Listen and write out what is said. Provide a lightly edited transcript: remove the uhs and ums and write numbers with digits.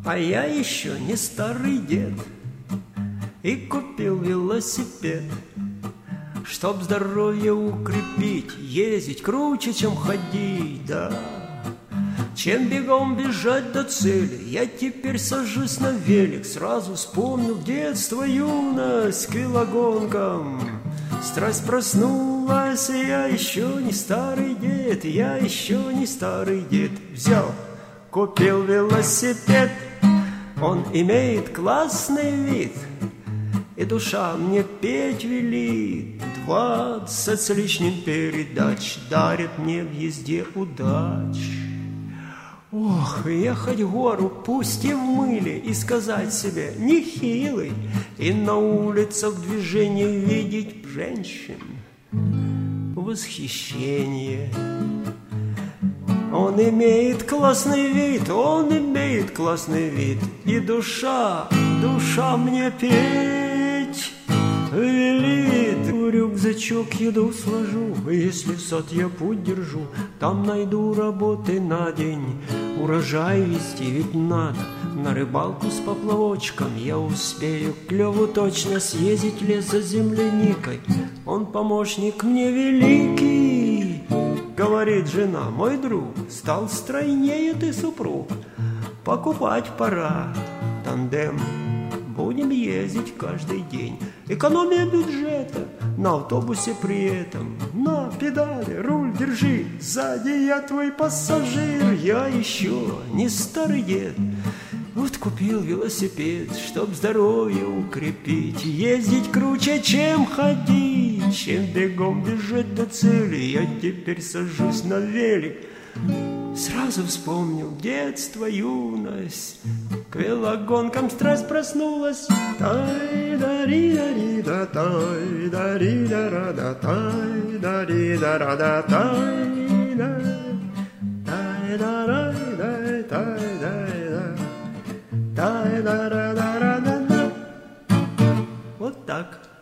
А я еще не старый дед и купил велосипед, чтоб здоровье укрепить, ездить круче, чем ходить, да. Чем бегом бежать до цели, я теперь сажусь на велик. Сразу вспомнил детство, юность к велогонкам. Страсть проснулась, и я еще не старый дед, я еще не старый дед. Взял, купил велосипед, он имеет классный вид, и душа мне петь велит. 20 с лишним передач дарит мне в езде удач. Ох, ехать в гору, пусть и в мыле, и сказать себе нехилый, и на улицах движение видеть женщин. Восхищение. Он имеет классный вид, он имеет классный вид, и душа мне петь велит. В рюкзачок еду сложу, если в сад я путь держу, там найду работы на день. Урожай везти ведь надо, на рыбалку с поплавочком я успею к клёву точно съездить в лес за земляникой. Он помощник мне великий, говорит жена, мой друг, стал стройнее ты, супруг. Покупать пора тандем, будем ездить каждый день. Экономия бюджета, на автобусе при этом. На педали, руль держи, сзади я твой пассажир. Я еще не старый дед, вот купил велосипед, чтоб здоровье укрепить, ездить круче, чем ходить, чем бегом бежать до цели. Я теперь сажусь на велик. Сразу вспомнил детство, юность, к велогонкам страсть проснулась. Тай-да-ри-да-ри-да, тай-да-ри-да-ра-да, тай-да-ри-да-ра-да, тай-да, тай-да-рай-да, тай-да-да, тай-да-ра-да-ра-да. Вот так.